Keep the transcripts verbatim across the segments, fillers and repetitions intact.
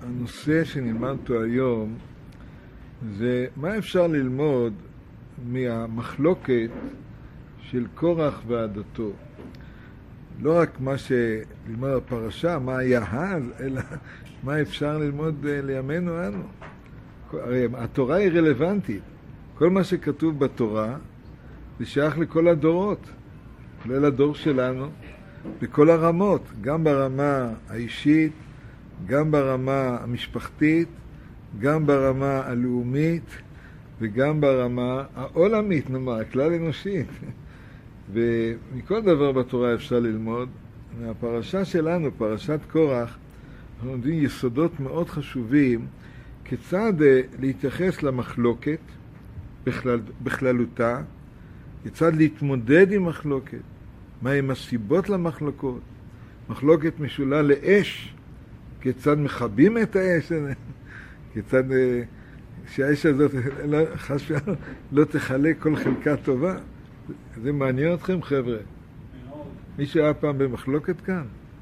הנושא שנלמדנו היום זה מה אפשר ללמוד מהמחלוקת של קורח ועדתו. לא רק מה שללמוד בפרשה, מה היה אז, אלא מה אפשר ללמוד לימינו אנו. הרי התורה היא רלוונטית. כל מה שכתוב בתורה זה שייך לכל הדורות, כולל הדור שלנו, בכל הרמות, גם ברמה האישית, גם ברמה המשפחתית, גם ברמה הלאומית, וגם ברמה העולמית, נאמר, הכלל אנושית. ומכל דבר בתורה אפשר ללמוד. מהפרשה שלנו, פרשת קורח, אנחנו לומדים יסודות מאוד חשובים, כיצד להתייחס למחלוקת בכלל, בכללותה, כיצד להתמודד עם מחלוקת, מהם הסיבות למחלוקות, מחלוקת משולה לאש, כיצד מכבים את האש, כיצד שהאש הזאת לא, חשבה, לא תחלה כל חלקה טובה. זה מעניין אתכם, חבר'ה? מישהו היה פעם במחלוקת כאן?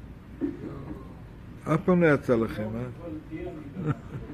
אף פעם לא יצא לכם, אה?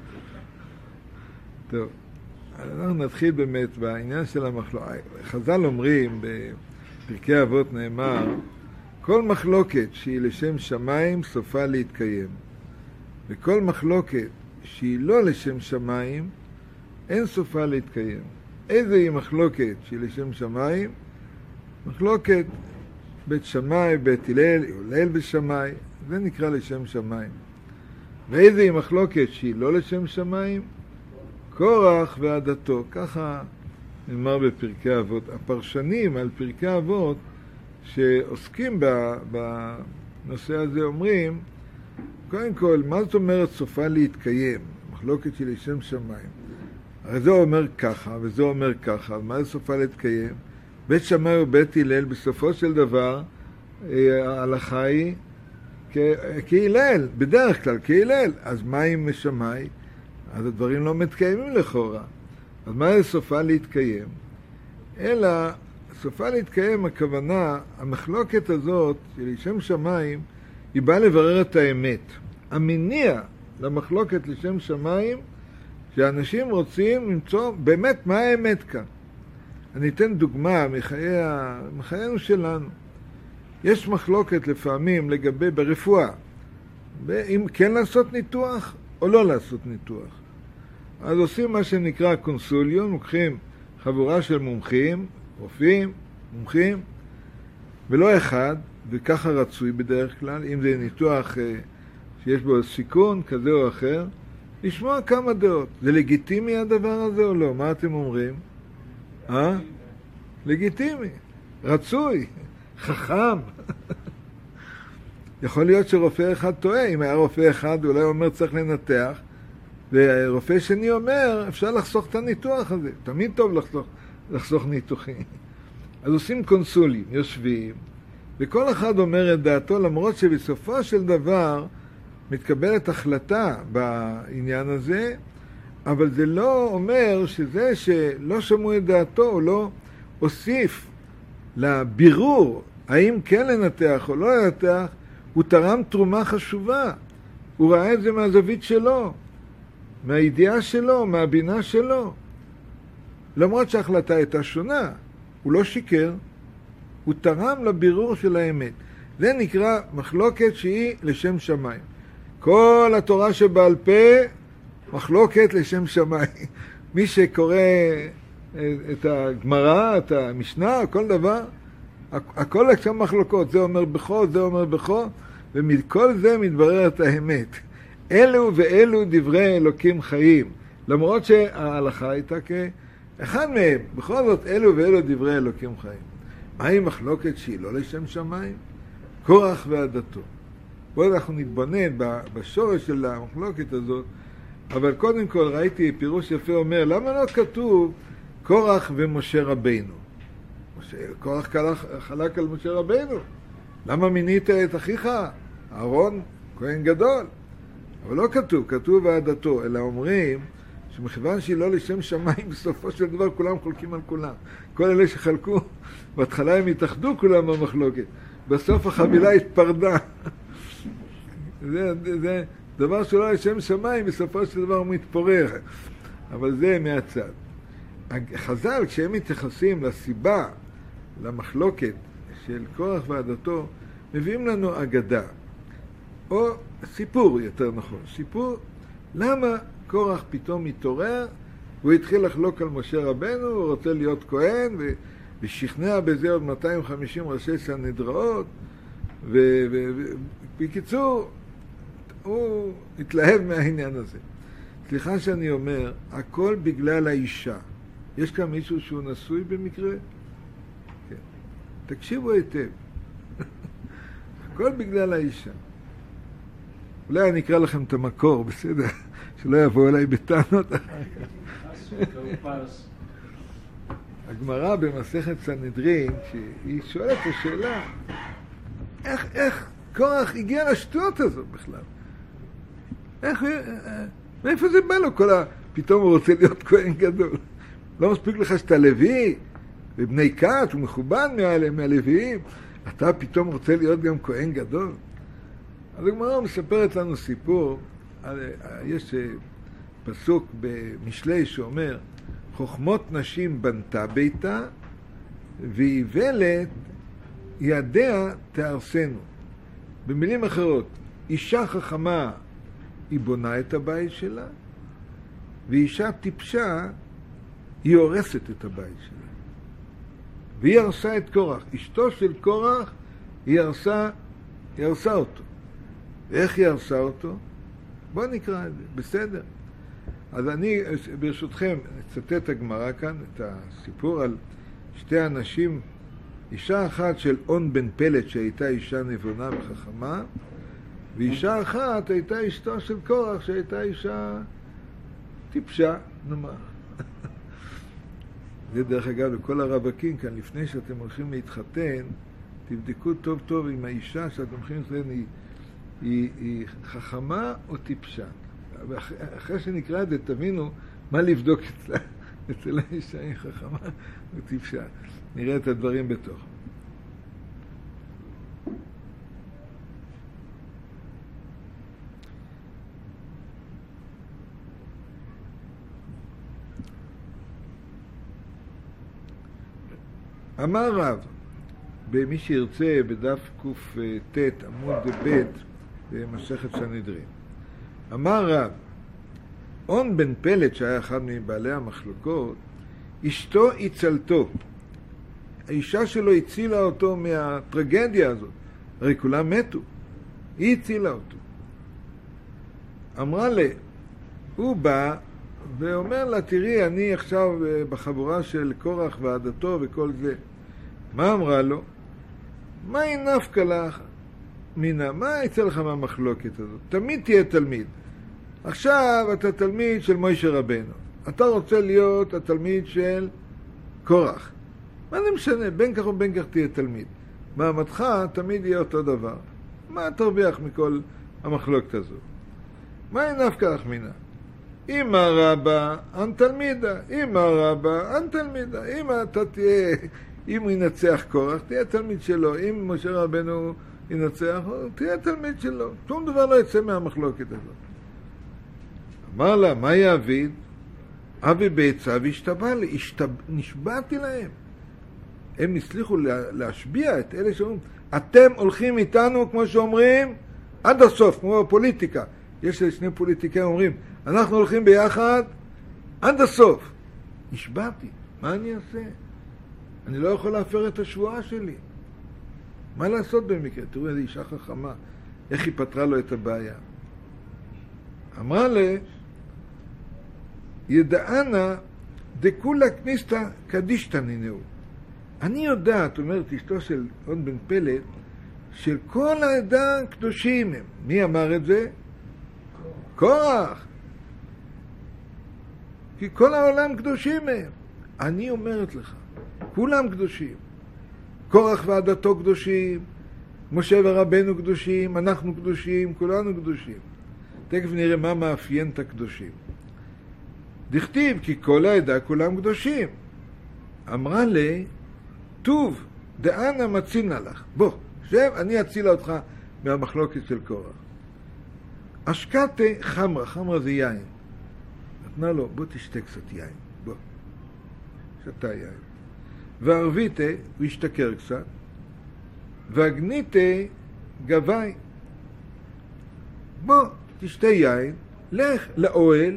טוב, אנחנו נתחיל באמת בעניין של המחלוקת. חז"ל אומרים, בפרקי אבות נאמר, כל מחלוקת שהיא לשם שמיים סופה להתקיים, וכל מחלוקת שהיא לא לשם שמיים אין סופה להתקיים. איזה היא מחלוקת שהיא לשם שמיים? מחלוקת בית שמאי, בית הלל, הלל בשמאי, זה נקרא לשם שמיים. ואיזה היא מחלוקת שהיא לא לשם שמיים? קורח ועדתו. ככה נאמר בפרקי אבות. הפרשנים על פרקי אבות שעוסקים בנושא הזה אומרים, קודם כל, מה זאת אומרת סופה להתקיים? מחלוקת של לשם שמיים. הרי זה אומר ככה, וזה אומר ככה, מה זה סופה להתקיים? בית שמאי ובית הלל, בסופו של דבר, ההלכה היא כהלל, בדרך כלל כהלל. אז מה עם שמאי? אז הדברים לא מתקיימים לכאורה. אז מה זה סופה להתקיים? אלא, סופה להתקיים, הכוונה, המחלוקת הזאת של לשם שמיים, היא באה לברר את האמת. המניע למחלוקת לשם שמיים, שאנשים רוצים למצוא באמת מה האמת כאן. אני אתן דוגמה מחיי, מחיינו שלנו. יש מחלוקת לפעמים לגבי ברפואה, אם כן לעשות ניתוח או לא לעשות ניתוח. אז עושים מה שנקרא קונסוליון, לוקחים חבורה של מומחים, רופאים, מומחים, ולא אחד, וככה רצוי בדרך כלל, אם זה ניתוח שיש בו סיכון כזה או אחר, לשמוע כמה דעות. זה לגיטימי הדבר הזה או לא? מה אתם אומרים? אה? לגיטימי, רצוי, חכם. יכול להיות שרופא אחד טועה, אם היה רופא אחד אולי אומר צריך לנתח, ורופא שני אומר אפשר לחסוך את הניתוח הזה. תמיד טוב לחסוך, לחסוך ניתוחים. אז עושים קונסולים, יושבים, וכל אחד אומר את דעתו, למרות שבסופו של דבר מתקבלת החלטה בעניין הזה, אבל זה לא אומר שזה שלא שמעו את דעתו, או לא הוסיף לבירור, האם כן לנתח או לא לנתח, הוא תרם תרומה חשובה. הוא ראה את זה מהזווית שלו, מהידיעה שלו, מהבינה שלו. למרות שההחלטה הייתה שונה, הוא לא שיקר, הוא תרם לבירור של האמת. זה נקרא מחלוקת שהיא לשם שמיים. כל התורה שבעל פה, מחלוקת לשם שמיים. מי שקורא את הגמרא, את המשנה, כל דבר, הכל לשם מחלוקות. זה אומר בכו, זה אומר בכו, ומכל זה מתבררת האמת. אלו ואלו דברי אלוקים חיים. למרות שההלכה הייתה כאחד מהם. בכל זאת, אלו ואלו דברי אלוקים חיים. מהי מחלוקת שהיא לא לשם שמיים? קורח ועדתו. בואו אנחנו נתבונן בשורש של המחלוקת הזאת, אבל קודם כל ראיתי פירוש יפה אומר, למה לא כתוב קורח ומשה רבינו? קורח חלק על משה רבינו. למה מינית את אחיך? אהרון, כהן גדול. אבל לא כתוב, כתוב ועדתו, אלא אומרים שמכיוון שהיא לא לשם שמיים, בסופו של דבר כולם חולקים על כולם. כל אלה שחלקו, בהתחלה הם התאחדו כולם במחלוקת. בסוף החבילה התפרדה. זה, זה, דבר שלא לשם שמיים, בסופו של דבר הוא מתפורר. אבל זה מהצד. חז"ל, כשהם מתייחסים לסיבה, למחלוקת של קורח ועדתו, מביאים לנו אגדה. או סיפור, יותר נכון. סיפור, למה קורח פתאום מתעורר, והוא התחיל לחלוק על משה רבנו, הוא רוצה להיות כהן, ו... ושכנע בזה עוד מאתיים וחמישים ראשי סנהדריות, ובקיצור, הוא התלהב מהעניין הזה. סליחה שאני אומר, הכל בגלל האישה. יש כאן מישהו שהוא נשוי במקרה? כן. תקשיבו היטב. הכל בגלל האישה. אולי אני אקרא לכם את המקור, בסדר? שלא יבואו אליי בטענות. הגמרא במסכת סנהדרין, שהיא שואלת את השאלה, איך, איך קורח הגיע לשטות הזאת בכלל? איך, מאיפה זה בא לו? כל ה... פתאום הוא רוצה להיות כהן גדול. לא מספיק לך שאתה לוי, ובני כת, הוא מכובד מהלוויים, אתה פתאום רוצה להיות גם כהן גדול? אז הגמרא מספרת לנו סיפור, יש פסוק במשלי שאומר, חוכמות נשים בנתה ביתה, ואיוולת ידיה תהרסנו. במילים אחרות, אישה חכמה היא בונה את הבית שלה, ואישה טיפשה היא הורסת את הבית שלה. והיא הרסה את קורח. אשתו של קורח היא הרסה, היא הרסה אותו. ואיך היא הרסה אותו? בואו נקרא את זה, בסדר. אז אני, ברשותכם, אצטט הגמרא כאן, את הסיפור על שתי אנשים, אישה אחת של און בן פלט, שהייתה אישה נבונה וחכמה, ואישה אחת הייתה אשתו של קורח, שהייתה אישה טיפשה, נאמר. זה דרך אגב, לכל הרווקים כאן, לפני שאתם הולכים להתחתן, תבדקו טוב טוב אם האישה שאתם הולכים להתחתן היא, היא, היא חכמה או טיפשה. אחרי שנקרא את זה, תבינו מה לבדוק אצלה. אצל האישה היא חכמה או טיפשה. נראה את הדברים בתוך. אמר רב, במי שירצה בדף קט עמוד ב' במסכת סנהדרין, אמר רב, און בן פלט שהיה אחד מבעלי המחלוקות, אשתו הצלתו. האישה שלו הצילה אותו מהטרגדיה הזאת. הרי כולם מתו. היא הצילה אותו. אמרה לה, הוא בא ואומר לה, תראי, אני עכשיו בחבורה של קורח ועדתו וכל זה. מה אמרה לו? מה היא נפקא לך? מינה, מה יצא לך מהמחלוקת הזאת? תמיד תהיה תלמיד. עכשיו אתה תלמיד של מוישה רבנו. אתה רוצה להיות התלמיד של קורח. מה זה משנה? בין כך ובין כך תהיה תלמיד. מעמדך תמיד יהיה אותו דבר. מה תרוויח מכל המחלוקת הזאת? מה היא נפקא לך מינה? אמא רבא, אנ תלמידה. אמא רבא, אנ תלמידה. אם אתה תהיה, אם הוא ינצח קורח, תהיה תלמיד שלו. אם משה רבנו ינצח, תהיה תלמיד שלו. שום דבר לא יצא מהמחלוקת הזאת. אמר לה, מה יעביד? אבי ביצה והשתבע לי, השתב... נשבעתי להם. הם הצליחו להשביע את אלה שאומרים, אתם הולכים איתנו, כמו שאומרים, עד הסוף, כמו בפוליטיקה. יש שני פוליטיקאים אומרים, אנחנו הולכים ביחד עד הסוף. נשבעתי, מה אני אעשה? אני לא יכול להפר את השבועה שלי. מה לעשות במקרה? תראו, איזו אישה חכמה, איך היא פתרה לו את הבעיה. אמרה לה, ידענה דכולה כניסתא קדישתא נינהו. אני יודעת, אומרת אשתו של און בן פלט, של כל העדה קדושים הם. מי אמר את זה? קורח. כי כל העולם קדושים הם. אני אומרת לך, כולם קדושים. קורח ועדתו קדושים, משה ורבנו קדושים, אנחנו קדושים, כולנו קדושים. תכף נראה מה מאפיין את הקדושים. דכתיב כי כל העדה כולם קדושים. אמרה לי, טוב, דאנה מצינה לך. בוא, שב, אני אצילה אותך מהמחלוקת של קורח. אשקתה חמרה, חמרה זה יין. נתנה לו, בוא תשתה קצת יין, בוא. שתה יין. וערביתה, הוא השתכר קצת. והגניתה גבי. בוא, תשתה יין, לך לאוהל,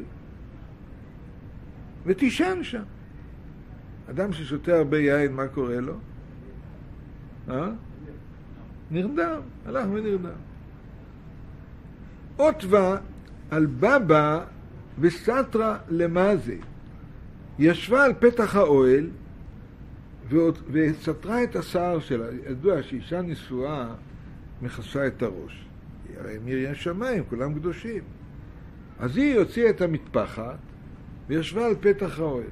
ותישן שם. אדם ששותה הרבה יין, מה קורה לו? אה? נרדם, הלך ונרדם. עוטווה על בבא וסתרה למזה. ישבה על פתח האוהל וסתרה את השיער שלה. ידוע שאישה נשואה מכסה את הראש. הרי מרים שמיים, כולם קדושים. אז היא הוציאה את המטפחת וישבה על פתח האוהל.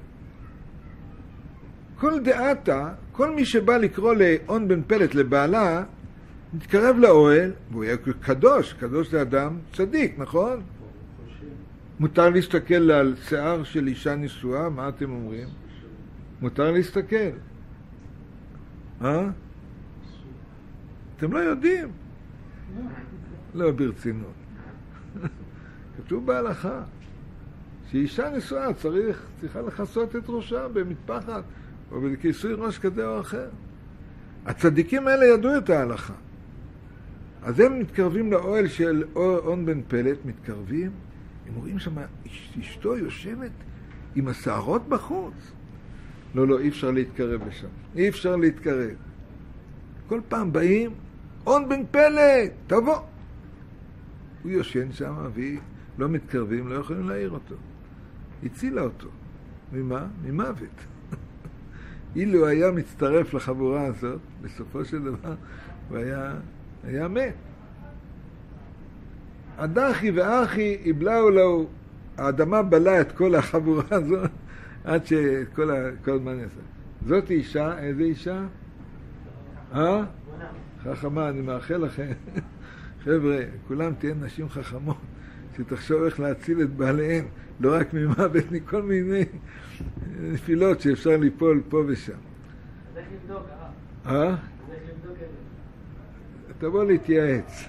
כל דעתה, כל מי שבא לקרוא לאון בן פלט לבעלה, נתקרב לאוהל, והוא היה קדוש, קדוש זה אדם צדיק, נכון? מותר להסתכל על שיער של אישה נשואה, מה אתם אומרים? מותר להסתכל. אה? אתם לא יודעים? לא ברצינות. כתוב בהלכה, שאישה נשואה צריך, צריכה לחסות את ראשה במטפחת, או בכיסוי ראש כזה או אחר. הצדיקים האלה ידעו את ההלכה. אז הם מתקרבים לאוהל של און בן פלט, מתקרבים, הם רואים שם, אשתו יושבת עם השערות בחוץ. לא, לא, אי אפשר להתקרב לשם. אי אפשר להתקרב. כל פעם באים, און בן פלט, תבוא. הוא יושן שם, והיא לא מתקרבים, לא יכולים להעיר אותו. הצילה אותו. ממה? ממוות. אילו היה מצטרף לחבורה הזאת, בסופו של דבר, הוא היה, היה מת. הדחי ואחי יבלעו לו, האדמה בלה את כל החבורה הזאת, עד שכל ה, כל הזמן יעשה. זאת אישה, איזה אישה? אה? חכמה, אני מאחל לכם. חבר'ה, כולם תהיין נשים חכמות, שתחשוב איך להציל את בעליהן, לא רק ממוות, מכל מיני נפילות שאפשר ליפול פה ושם. אז איך לבדוק, אה? אה? אז איך לבדוק את זה? תבוא להתייעץ.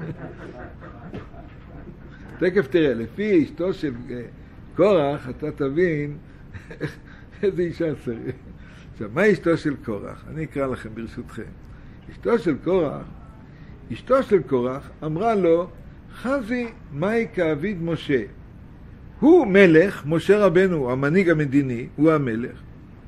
תקף תראה, לפי אשתו של קורח, אתה תבין איזה אישה צריך. עכשיו, מה אשתו של קורח? אני אקרא לכם ברשותכם. אשתו של קורח, אשתו של קורח אמרה לו, חזי מאי כאביד משה. הוא מלך, משה רבנו, המנהיג המדיני, הוא המלך.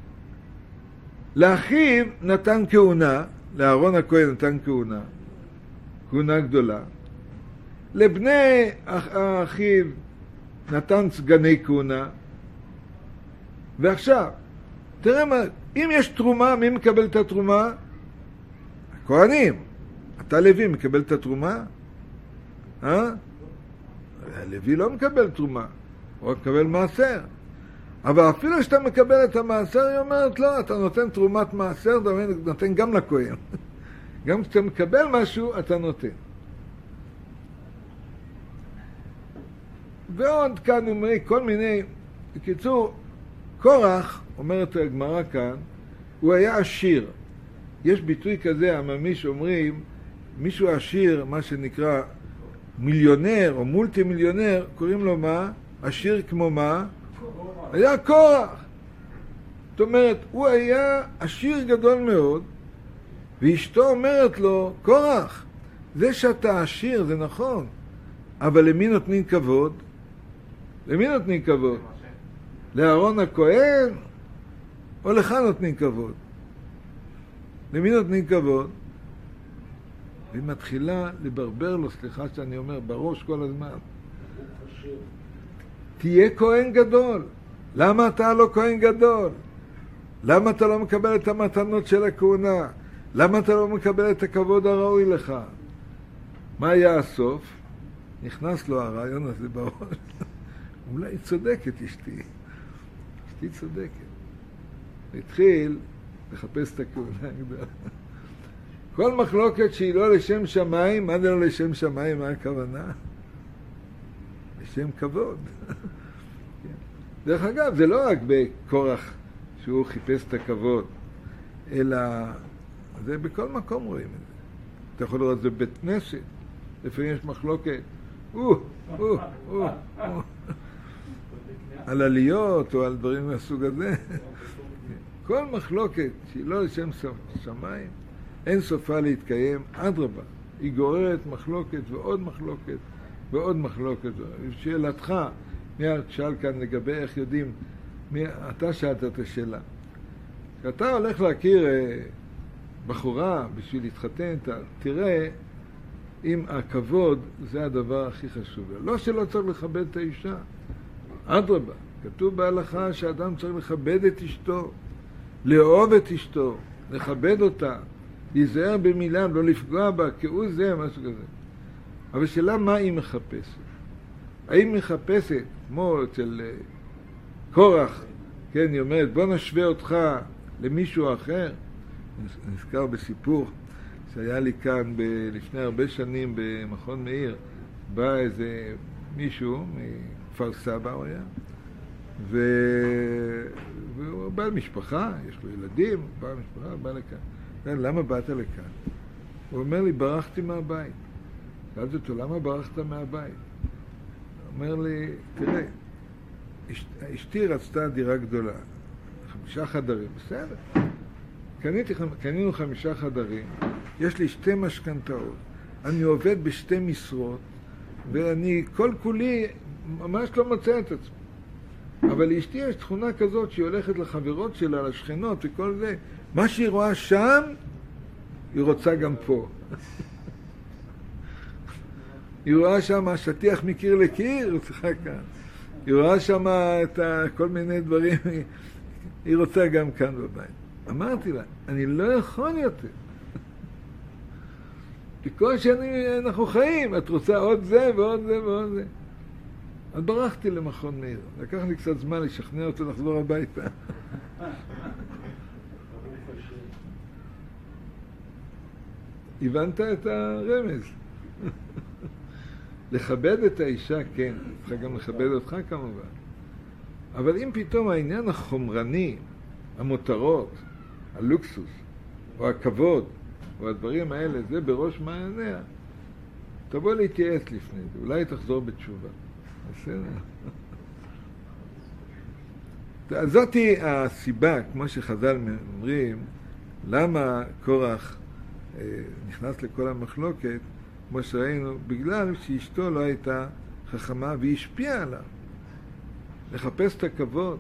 לאחיו נתן כהונה, לאהרון הכהן נתן כהונה, כהונה גדולה. לבני אחיו נתן סגני כהונה. ועכשיו, תראה מה, אם יש תרומה, מי מקבל את התרומה? הכהנים. אתה לוי מקבל את התרומה? אה? הלוי לא מקבל תרומה, הוא מקבל מעשר. אבל אפילו שאתה מקבל את המעשר, היא אומרת, לא, אתה נותן תרומת מעשר, אתה נותן גם לכהן. גם כשאתה מקבל משהו, אתה נותן. ועוד כאן אומרי כל מיני, בקיצור, קורח, אומרת הגמרא כאן, הוא היה עשיר. יש ביטוי כזה, עממי שאומרים, מישהו עשיר, מה שנקרא מיליונר או מולטי מיליונר, קוראים לו מה? עשיר כמו מה? היה קורח. זאת אומרת, הוא היה עשיר גדול מאוד, ואשתו אומרת לו, קורח, זה שאתה עשיר זה נכון, אבל למי נותנים כבוד? למי נותנים כבוד? לאהרון הכהן? או לך נותנים כבוד? למי נותנים כבוד? והיא מתחילה לברבר לו, סליחה שאני אומר, בראש כל הזמן. תהיה כהן גדול. למה אתה לא כהן גדול? למה אתה לא מקבל את המתנות של הכהונה? למה אתה לא מקבל את הכבוד הראוי לך? מה היה הסוף? נכנס לו הרעיון הזה בראש. אולי היא צודקת, אשתי. אשתי צודקת. התחיל לחפש את הכהונה הגדולה. כל מחלוקת שהיא לא לשם שמיים, מה זה לא לשם שמיים? מה הכוונה? לשם כבוד. דרך אגב, זה לא רק בקורח שהוא חיפש את הכבוד, אלא זה בכל מקום רואים את זה. אתה יכול לראות את זה בית כנסת, לפעמים יש מחלוקת, או, או, או, או. על עליות או על דברים מהסוג הזה. כל מחלוקת שהיא לא לשם שמיים, אין סופה להתקיים, אדרבה. היא גוררת מחלוקת ועוד מחלוקת ועוד מחלוקת. שאלתך, מי שאל כאן לגבי איך יודעים, מי, אתה שאלת את השאלה. כשאתה הולך להכיר אה, בחורה בשביל להתחתן, אתה, תראה אם הכבוד זה הדבר הכי חשוב. לא שלא צריך לכבד את האישה, אדרבה. כתוב בהלכה שאדם צריך לכבד את אשתו, לאהוב את אשתו, לכבד אותה, להיזהר במילה, לא לפגוע בה, כאו זה, משהו כזה. אבל שאלה מה היא מחפשת? האם היא מחפשת, כמו אצל קורח, כן, היא אומרת, בוא נשווה אותך למישהו אחר. נזכר בסיפור שהיה לי כאן ב- לפני הרבה שנים במכון מאיר, בא איזה מישהו מכפר סבא הוא היה, ו... והוא בא למשפחה, יש לו ילדים, בא למשפחה, בא לכאן. למה באת לכאן? הוא אומר לי, ברחתי מהבית. שאלתי אותו, למה ברחת מהבית? הוא אומר לי, תראה, אשת, אשתי רצתה דירה גדולה, חמישה חדרים, בסדר. קניתי, קנינו חמישה חדרים, יש לי שתי משכנתאות, אני עובד בשתי משרות, ואני כל כולי ממש לא מוצא את עצמי. אבל לאשתי יש תכונה כזאת שהיא הולכת לחברות שלה, לשכנות וכל זה. מה שהיא רואה שם, היא רוצה גם פה. היא רואה שם שטיח מקיר לקיר, היא צריכה כאן. היא רואה שם את כל מיני דברים, היא רוצה גם כאן בבית. אמרתי לה, אני לא יכול יותר. בכל שאנחנו חיים, את רוצה עוד זה ועוד זה ועוד זה. אז ברחתי למכון מאיר. לקח לי קצת זמן לשכנע אותו לחזור הביתה. הבנת את הרמז? לכבד את האישה, כן. צריך גם לכבד אותך כמובן. אבל אם פתאום העניין החומרני, המותרות, הלוקסוס, או הכבוד, או הדברים האלה, זה בראש מעייניה, תבוא להתייעץ לפני זה. אולי תחזור בתשובה. בסדר. אז זאתי הסיבה, כמו שחז"ל אומרים, למה קורח אה, נכנס לכל המחלוקת, כמו שראינו, בגלל שאשתו לא הייתה חכמה והיא השפיעה עליו. לחפש את הכבוד.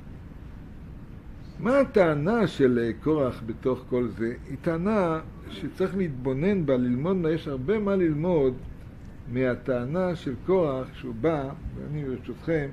מה הטענה של קורח בתוך כל זה? היא טענה שצריך להתבונן בה, ללמוד בה, יש הרבה מה ללמוד מהטענה של קורח שהוא בא, ואני ברשותכם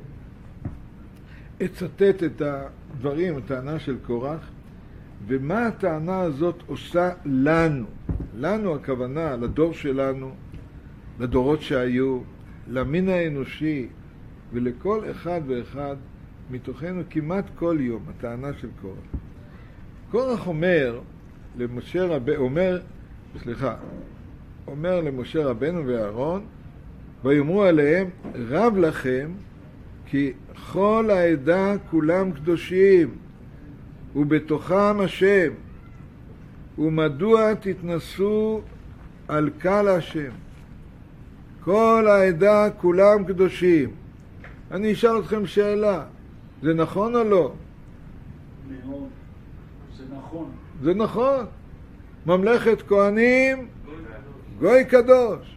אצטט את הדברים, הטענה של קורח, ומה הטענה הזאת עושה לנו. לנו הכוונה, לדור שלנו, לדורות שהיו, למין האנושי, ולכל אחד ואחד מתוכנו כמעט כל יום, הטענה של קורח. קורח אומר למשה רב... אומר, סליחה, אומר למשה רבנו ואהרון, ויאמרו עליהם, רב לכם, כי כל העדה כולם קדושים, ובתוכם השם, ומדוע תתנסו על קהל השם? כל העדה כולם קדושים. אני אשאל אתכם שאלה, זה נכון או לא? מאוד, זה נכון. זה נכון. ממלכת כהנים, גוי קדוש.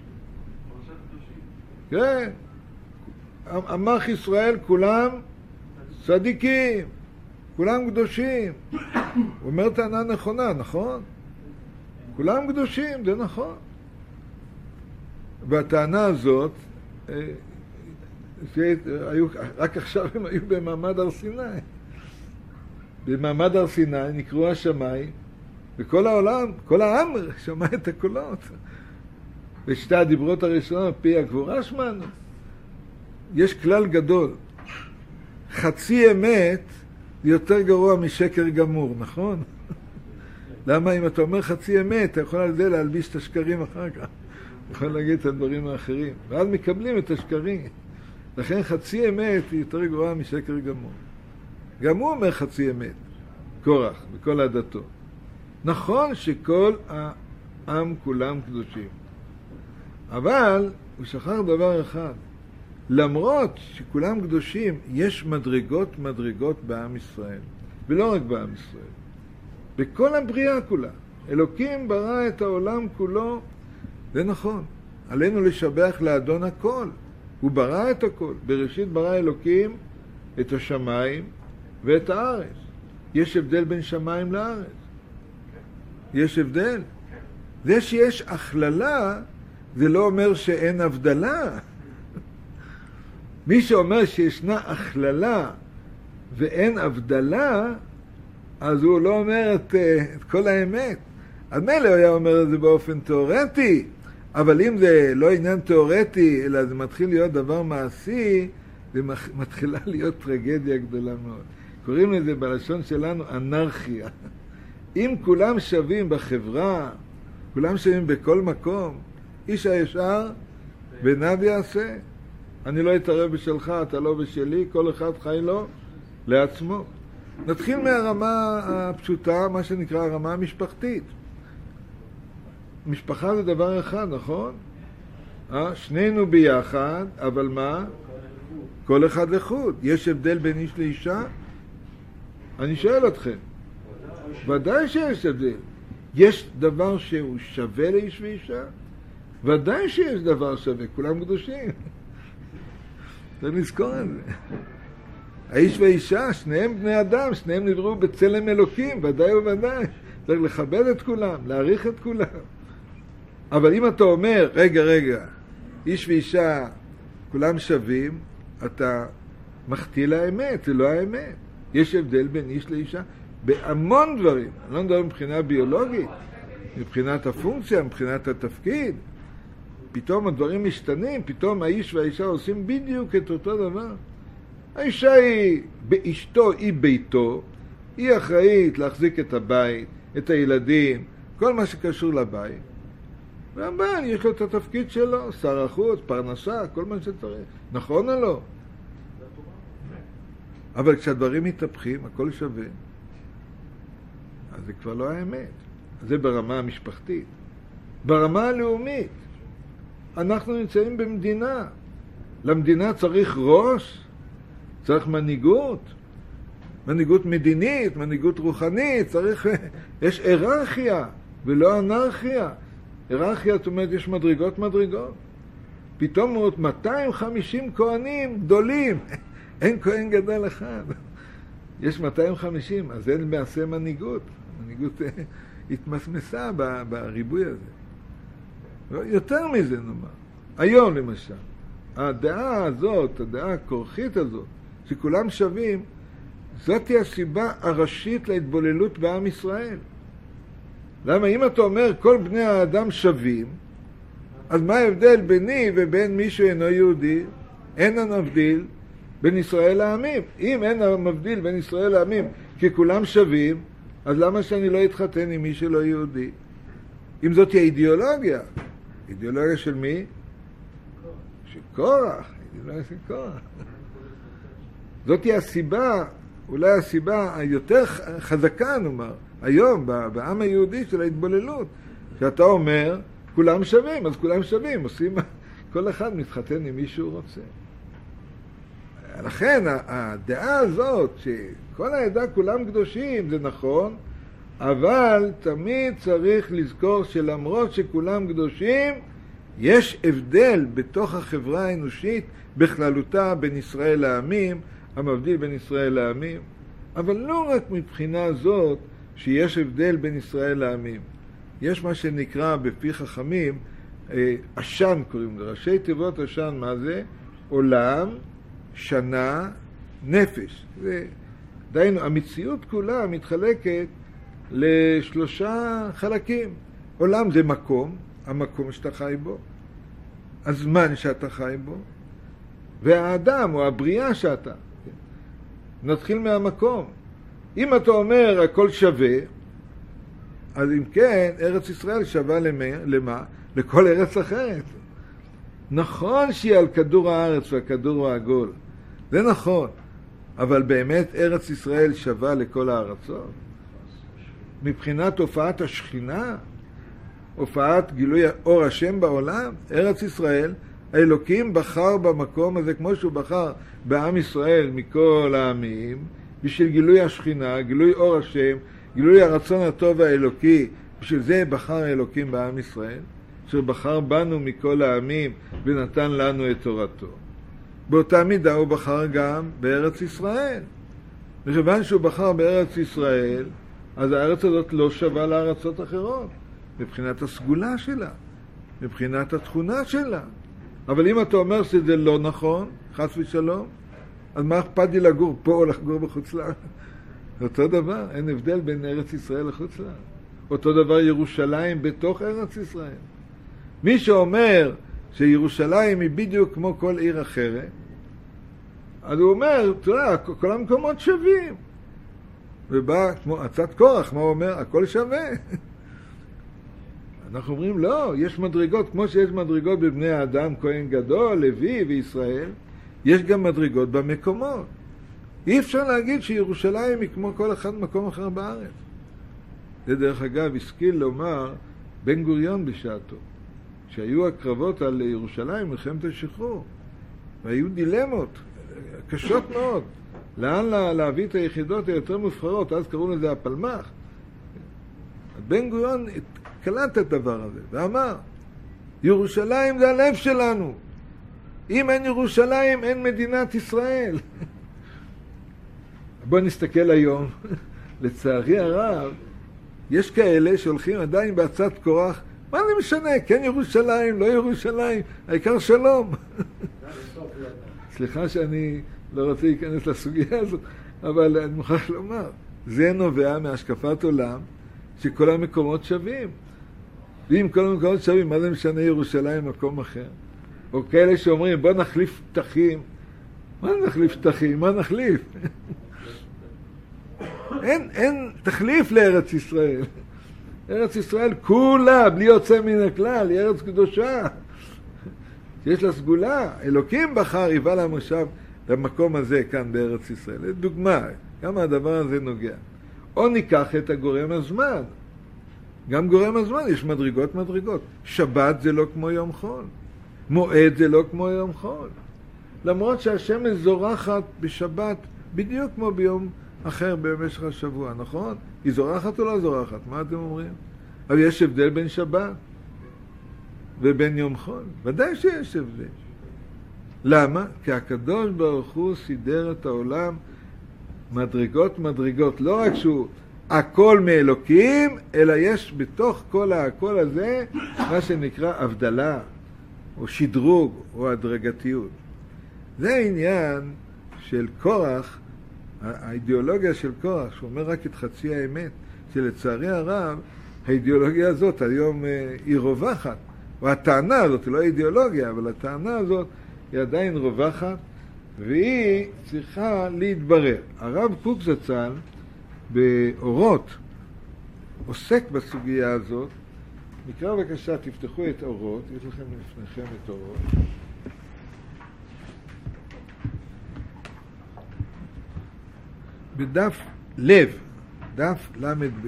כן. עמך ישראל כולם צדיקים, כולם קדושים. הוא אומר טענה נכונה, נכון? כולם קדושים, זה נכון. והטענה הזאת, שהיו, רק עכשיו הם היו במעמד הר סיני. במעמד הר סיני נקראו השמיים, וכל העולם, כל העם שמע את הקולות. ושתי הדיברות הראשונות, פי הגבורה שמענו. יש כלל גדול. חצי אמת יותר גרוע משקר גמור, נכון? למה אם אתה אומר חצי אמת, אתה יכול על זה להלביש את השקרים אחר כך. אתה יכול להגיד את הדברים האחרים. ואז מקבלים את השקרים. לכן חצי אמת היא יותר גרועה משקר גמור. גם הוא אומר חצי אמת, קורח, בכל עדתו. נכון שכל העם כולם קדושים. אבל הוא שכח דבר אחד. למרות שכולם קדושים, יש מדרגות מדרגות בעם ישראל, ולא רק בעם ישראל, בכל הבריאה כולה. אלוקים ברא את העולם כולו, זה נכון, עלינו לשבח לאדון הכל, הוא ברא את הכל. בראשית ברא אלוקים את השמיים ואת הארץ. יש הבדל בין שמיים לארץ, יש הבדל. זה שיש הכללה זה לא אומר שאין הבדלה. מי שאומר שישנה הכללה ואין הבדלה, אז הוא לא אומר את, את כל האמת. אז מילא הוא היה אומר את זה באופן תיאורטי, אבל אם זה לא עניין תיאורטי, אלא זה מתחיל להיות דבר מעשי, זה מתחילה להיות טרגדיה גדולה מאוד. קוראים לזה בלשון שלנו אנרכיה. אם כולם שווים בחברה, כולם שווים בכל מקום, איש הישר בניו יעשה. אני לא אתערב בשלך, אתה לא בשלי, כל אחד חי לו לעצמו. נתחיל מהרמה הפשוטה, מה שנקרא הרמה המשפחתית. משפחה זה דבר אחד, נכון? אה? שנינו ביחד, אבל מה? כל אחד לחוד. יש הבדל בין איש לאישה? אני שואל אתכם. ודאי שיש הבדל. יש דבר שהוא שווה לאיש ואישה? ודאי שיש דבר שווה, כולם קדושים. צריך לזכור את זה. האיש והאישה, שניהם בני אדם, שניהם נבראו בצלם אלוקים, ודאי וודאי. צריך לכבד את כולם, להעריך את כולם. אבל אם אתה אומר, רגע, רגע, איש ואישה, כולם שווים, אתה מחטיא לאמת, זה לא האמת. יש הבדל בין איש לאישה בהמון דברים. אני לא מדבר מבחינה ביולוגית, מבחינת הפונקציה, מבחינת התפקיד. פתאום הדברים משתנים, פתאום האיש והאישה עושים בדיוק את אותו דבר. האישה היא באשתו, היא ביתו, היא אחראית להחזיק את הבית, את הילדים, כל מה שקשור לבית. והבעל יש לו את התפקיד שלו, שר החוץ, פרנסה, כל מה שצריך. נכון או לא? אבל כשהדברים מתהפכים, הכל שווה. אז זה כבר לא האמת. זה ברמה המשפחתית. ברמה הלאומית, אנחנו נמצאים במדינה. למדינה צריך ראש, צריך מנהיגות, מנהיגות מדינית, מנהיגות רוחנית, צריך, יש היררכיה ולא אנרכיה. היררכיה, זאת אומרת, יש מדרגות מדרגות. פתאום עוד מאתיים וחמישים כהנים גדולים, אין כהן גדול אחד. יש מאתיים וחמישים, אז אין מעשה מנהיגות. מנהיגות התמסמסה בריבוי הזה. יותר מזה נאמר. היום למשל, הדעה הזאת, הדעה הכורחית הזאת, שכולם שווים, זאת היא הסיבה הראשית להתבוללות בעם ישראל. למה אם אתה אומר כל בני האדם שווים, אז מה ההבדל ביני ובין מי שאינו יהודי? אין המבדיל בין ישראל לעמים. אם אין המבדיל בין ישראל לעמים כי כולם שווים, אז למה שאני לא אתחתן עם מי שלא יהודי? אם זאת היא האידיאולוגיה, אידיאולוגיה של מי? של קורח, אידיאולוגיה של קורח. זאת היא הסיבה, אולי הסיבה היותר חזקה נאמר, היום בעם היהודי של ההתבוללות, שאתה אומר כולם שווים, אז כולם שווים, עושים, כל אחד מתחתן עם מי שהוא רוצה. לכן הדעה הזאת שכל העדה כולם קדושים זה נכון, אבל תמיד צריך לזכור שלמרות שכולם קדושים, יש הבדל בתוך החברה האנושית בכללותה בין ישראל לעמים, המבדיל בין ישראל לעמים, אבל לא רק מבחינה זאת שיש הבדל בין ישראל לעמים. יש מה שנקרא בפי חכמים, אשן קוראים לו, ראשי תיבות אשן, מה זה? עולם, שנה, נפש. זה, דיינו, המציאות כולה מתחלקת לשלושה חלקים. עולם זה מקום, המקום שאתה חי בו, הזמן שאתה חי בו, והאדם או הבריאה שאתה. נתחיל מהמקום. אם אתה אומר הכל שווה, אז אם כן, ארץ ישראל שווה למה? למה? לכל ארץ אחרת. נכון שהיא על כדור הארץ והכדור העגול. זה נכון. אבל באמת ארץ ישראל שווה לכל הארצות. מבחינת הופעת השכינה, הופעת גילוי אור השם בעולם, ארץ ישראל האלוקים בחר במקום הזה, כמו שהוא בחר בעם ישראל מכל העמים, בשביל גילוי השכינה, גילוי אור השם, גילוי הרצון הטוב האלוקי, בשביל זה בחר האלוקים בעם ישראל, שבחר בנו מכל העמים ונתן לנו את תורתו. באותה מידה הוא בחר גם בארץ ישראל. מכיוון שהוא בחר בארץ ישראל, אז הארץ הזאת לא שווה לארצות אחרות, מבחינת הסגולה שלה, מבחינת התכונה שלה. אבל אם אתה אומר שזה לא נכון, חס ושלום, אז מה אכפת לי לגור פה או לגור בחוץ לארץ? אותו דבר, אין הבדל בין ארץ ישראל לחוץ לארץ. אותו דבר ירושלים בתוך ארץ ישראל. מי שאומר שירושלים היא בדיוק כמו כל עיר אחרת, אז הוא אומר, תראה, כל המקומות שווים. ובא, כמו עצת קורח, מה הוא אומר? הכל שווה. אנחנו אומרים, לא, יש מדרגות, כמו שיש מדרגות בבני האדם, כהן גדול, לוי וישראל, יש גם מדרגות במקומות. אי אפשר להגיד שירושלים היא כמו כל אחד מקום אחר בארץ. זה דרך אגב השכיל לומר בן גוריון בשעתו, שהיו הקרבות על ירושלים, מלחמת השחרור, והיו דילמות קשות מאוד, לאן לה, להביא את היחידות היותר מובחרות, אז קראו לזה הפלמ"ח. בן גוריון קלט את הדבר הזה, ואמר, ירושלים זה הלב שלנו. אם אין ירושלים, אין מדינת ישראל. בואו נסתכל היום. לצערי הרב, יש כאלה שהולכים עדיין בעצת קורח, מה זה משנה? כן ירושלים, לא ירושלים, העיקר שלום. סליחה שאני לא רוצה להיכנס לסוגיה הזאת, אבל אני מוכרח לומר, זה נובע מהשקפת עולם שכל המקומות שווים. ואם כל המקומות שווים, מה זה משנה ירושלים מקום אחר? או כאלה שאומרים, בוא נחליף פתחים. מה נחליף פתחים? מה נחליף? אין, אין תחליף לארץ ישראל. ארץ ישראל כולה, בלי יוצא מן הכלל, היא ארץ קדושה. יש לה סגולה. אלוקים בחר, היווה למושב, למקום הזה כאן בארץ ישראל. דוגמה, כמה הדבר הזה נוגע. או ניקח את הגורם הזמן. גם גורם הזמן, יש מדרגות מדרגות. שבת זה לא כמו יום חול. מועד זה לא כמו יום חול. למרות שהשמש זורחת בשבת בדיוק כמו ביום אחר במשך השבוע, נכון? היא זורחת או לא זורחת? מה אתם אומרים? אבל יש הבדל בין שבת ובין יום חול. ודאי שיש הבדל. למה? כי הקדוש ברוך הוא סידר את העולם מדרגות מדרגות. לא רק שהוא הכל מאלוקים, אלא יש בתוך כל הכל הזה מה שנקרא הבדלה, או שדרוג, או הדרגתיות. זה העניין של קורח, האידיאולוגיה של קורח, שאומר רק את חצי האמת, שלצערי הרב, האידיאולוגיה הזאת היום היא רווחת, או הטענה הזאת, היא לא אידיאולוגיה, אבל הטענה הזאת היא עדיין רווחת, והיא צריכה להתברר. הרב קוק זצ"ל, באורות, עוסק בסוגיה הזאת. נקרא בבקשה, תפתחו את אורות, יש לכם לפניכם את אורות. בדף לב, דף למד ב'.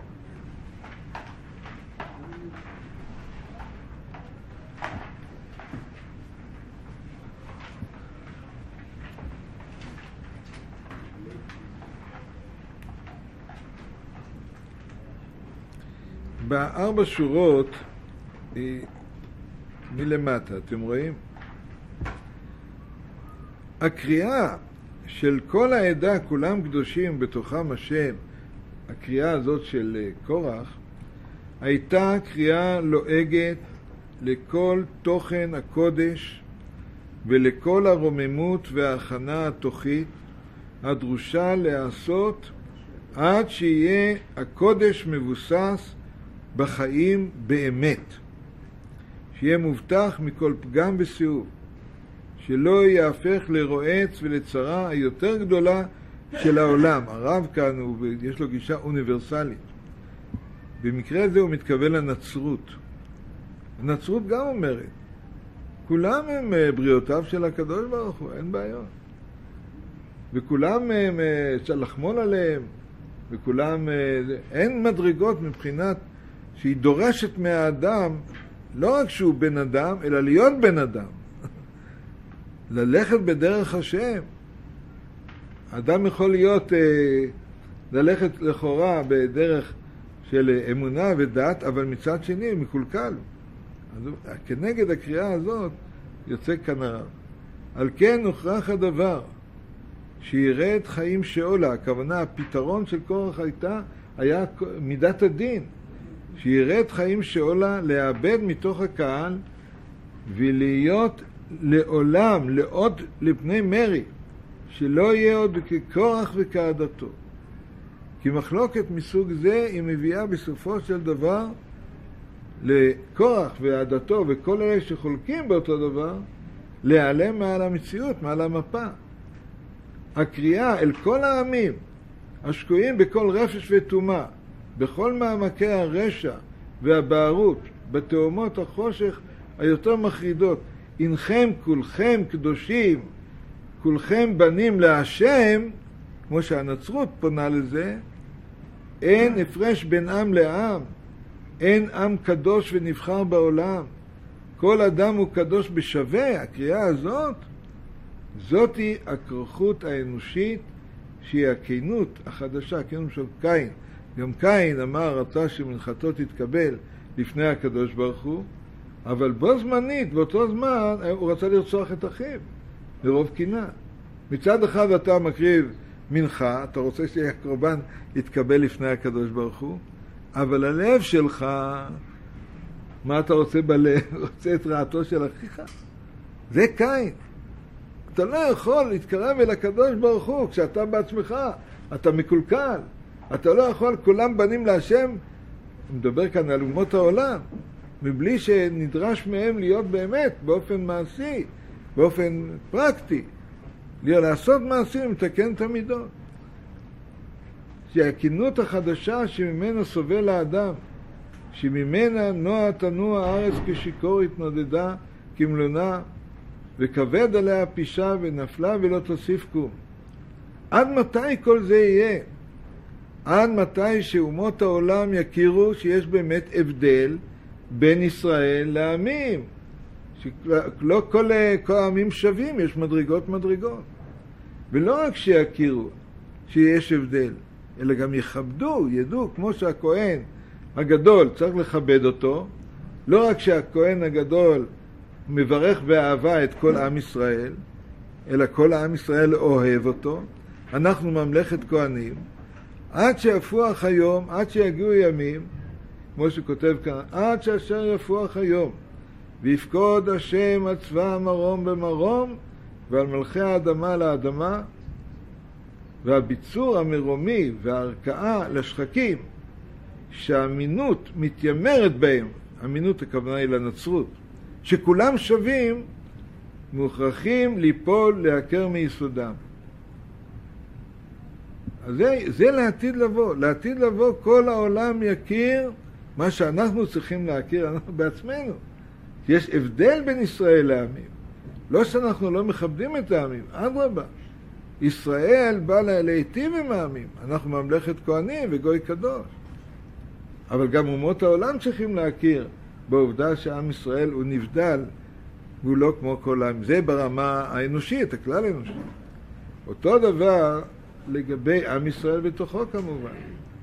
בארבע שורות מלמטה, אתם רואים? הקריאה של כל העדה, כולם קדושים בתוכם השם, הקריאה הזאת של קורח, הייתה קריאה לועגת לכל תוכן הקודש ולכל הרוממות וההכנה התוכית הדרושה לעשות עד שיהיה הקודש מבוסס בחיים באמת, שיהיה מובטח מכל פגם וסיוב, שלא יהפך לרועץ ולצרה היותר גדולה של העולם. הרב כאן הוא, יש לו גישה אוניברסלית. במקרה הזה הוא מתכוון לנצרות. הנצרות גם אומרת, כולם הם בריאותיו של הקדוש ברוך הוא, אין בעיות. וכולם הם, צריך לחמול עליהם, וכולם, אין מדרגות מבחינת שהיא דורשת מהאדם, לא רק שהוא בן אדם, אלא להיות בן אדם. ללכת בדרך השם. אדם יכול להיות, אה, ללכת לכאורה בדרך של אמונה ודת, אבל מצד שני מקולקל. אז כנגד הקריאה הזאת יוצא כאן הרב. על כן הוכרח הדבר, שירד חיים שאולה, הכוונה, הפתרון של קורח הייתה, היה מידת הדין. שירד חיים שאולה, לאבד מתוך הקהל, ולהיות לעולם, לעוד לפני מרי, שלא יהיה עוד כקורח וכעדתו. כי מחלוקת מסוג זה היא מביאה בסופו של דבר לקורח ועדתו וכל אלה שחולקים באותו דבר, להיעלם מעל המציאות, מעל המפה. הקריאה אל כל העמים השקועים בכל רפש וטומאה, בכל מעמקי הרשע והבערות, בתאומות החושך היותר מחרידות, אינכם כולכם קדושים, כולכם בנים להשם, כמו שהנצרות פונה לזה, אין הפרש בין עם לעם, אין עם קדוש ונבחר בעולם, כל אדם הוא קדוש בשווה. הקריאה הזאת, זאת היא הכרחות האנושית, שהיא הכנות החדשה, הכנות של קין. גם קין אמר, רצה שמנחתו תתקבל לפני הקדוש ברוך הוא, אבל בו זמנית, באותו זמן, הוא רצה לרצוח את אחיו, מרוב קנאה. מצד אחד אתה מקריב מנחה, אתה רוצה שהקורבן יתקבל לפני הקדוש ברוך הוא, אבל הלב שלך, מה אתה רוצה בלב? רוצה את רעתו של אחיך? זה קין. אתה לא יכול להתקרב אל הקדוש ברוך הוא כשאתה בעצמך, אתה מקולקל. אתה לא יכול, כולם בנים להשם, מדבר כאן על אומות העולם, מבלי שנדרש מהם להיות באמת באופן מעשי, באופן פרקטי. לעשות מעשים מתקן את המידות. שהכנות החדשה שממנה סובל האדם, שממנה נוע תנוע הארץ כשיקור התנודדה כמלונה, וכבד עליה פישה ונפלה ולא תוסיף קום. עד מתי כל זה יהיה? עד מתי שאומות העולם יכירו שיש באמת הבדל בין ישראל לעמים? שלא כל, כל העמים שווים, יש מדרגות מדרגות. ולא רק שיכירו שיש הבדל, אלא גם יכבדו, ידעו, כמו שהכהן הגדול צריך לכבד אותו, לא רק שהכהן הגדול מברך באהבה את כל עם ישראל, אלא כל עם ישראל אוהב אותו. אנחנו ממלכת כהנים, עד שיפוח היום, עד שיגיעו ימים, כמו שכותב כאן, עד שאשר יפוח היום, ויפקוד השם על צבא המרום במרום, ועל מלכי האדמה לאדמה, והביצור המרומי וההרכאה לשחקים, שהאמינות מתיימרת בהם, אמינות הכוונה היא לנצרות, שכולם שווים, מוכרחים ליפול להכר מיסודם. אז זה, זה לעתיד לבוא. לעתיד לבוא כל העולם יכיר מה שאנחנו צריכים להכיר, אנחנו בעצמנו. יש הבדל בין ישראל לעמים. לא שאנחנו לא מכבדים את העמים, אדרבה. ישראל בא להיטיב עם העמים. אנחנו ממלכת כהנים וגוי קדוש. אבל גם אומות העולם צריכים להכיר בעובדה שעם ישראל הוא נבדל, והוא לא כמו כל העם. זה ברמה האנושית, הכלל האנושי. אותו דבר לגבי עם ישראל בתוכו כמובן.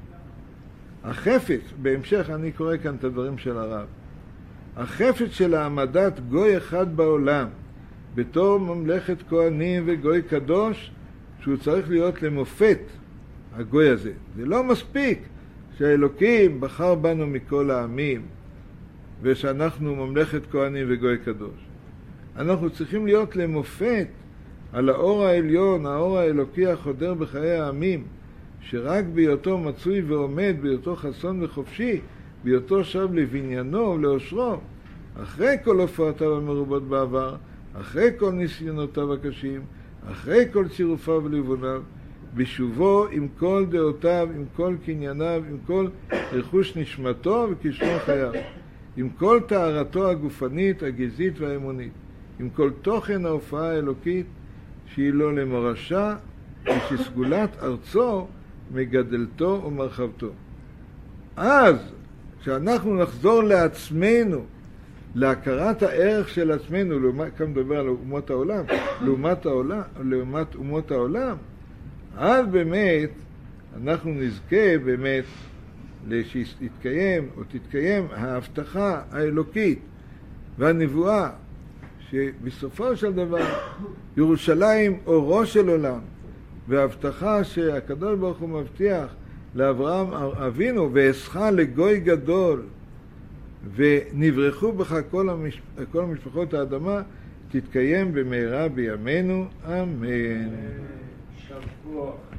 החפץ, בהמשך אני קורא כאן את הדברים של הרב, החפץ של העמדת גוי אחד בעולם, בתור ממלכת כהנים וגוי קדוש, שהוא צריך להיות למופת, הגוי הזה. זה לא מספיק שהאלוקים בחר בנו מכל העמים, ושאנחנו ממלכת כהנים וגוי קדוש. אנחנו צריכים להיות למופת על האור העליון, האור האלוקי החודר בחיי העמים, שרק בהיותו מצוי ועומד, בהיותו חסון וחופשי, בהיותו שב לבניינו ולאושרו, אחרי כל הופעותיו המרובות בעבר, אחרי כל ניסיונותיו הקשים, אחרי כל צירופיו ולבוניו, בשובו עם כל דעותיו, עם כל קנייניו, עם כל רכוש נשמתו וכישרון חייו, עם כל טהרתו הגופנית, הגזעית והאמונית, עם כל תוכן ההופעה האלוקית, שהיא לו למורשה, ושסגולת ארצו מגדלתו ומרחבתו. אז, כשאנחנו נחזור לעצמנו, להכרת הערך של עצמנו, לעומת, כאן מדבר על אומות העולם, לעומת, העולם, לעומת אומות העולם, אז באמת אנחנו נזכה באמת שיתקיים או תתקיים ההבטחה האלוקית והנבואה, שבסופו של דבר ירושלים אורו של עולם, וההבטחה שהקדוש ברוך הוא מבטיח לאברהם אבינו, ואעשך לגוי גדול ונברחו בך כל, המש... כל המשפחות האדמה, תתקיים במהרה בימינו, אמן. שבוע.